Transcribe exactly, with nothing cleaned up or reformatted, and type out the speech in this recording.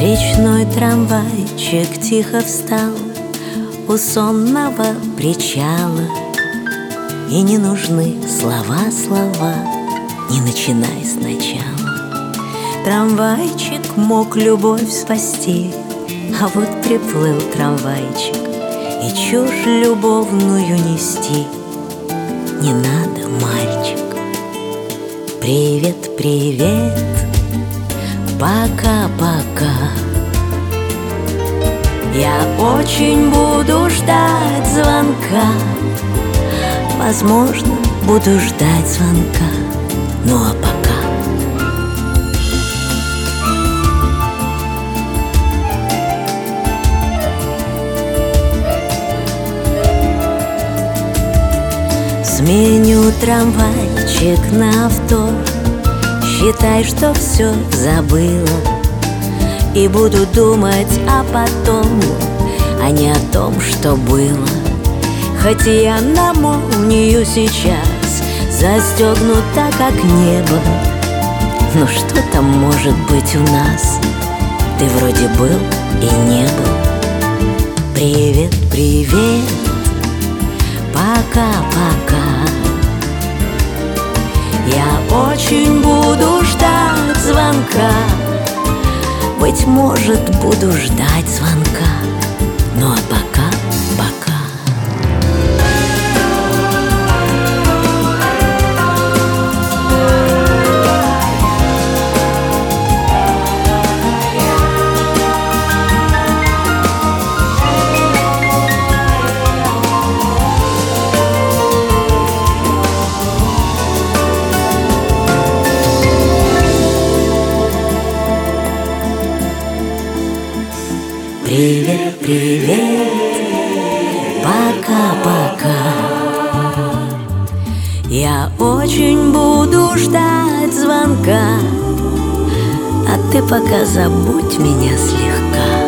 Речной трамвайчик тихо встал у сонного причала, и не нужны слова, слова, не начинай сначала. Трамвайчик мог любовь спасти, а вот приплыл трамвайчик, и чушь любовную нести не надо, мальчик. Привет, привет, пока-пока. Я очень буду ждать звонка. Возможно, буду ждать звонка. Ну а пока сменю трамвайчик на авто. Считай, что все забыла, и буду думать о потом, а не о том, что было. Хоть я на молнию сейчас застегнута, как небо, но что там может быть у нас? Ты вроде был и не был. Привет, привет, пока-пока. Я очень буду ждать звонка. Быть может, буду ждать звонка. Ну а пока, пока. Привет, привет, пока-пока. Я очень буду ждать звонка, а ты пока забудь меня слегка.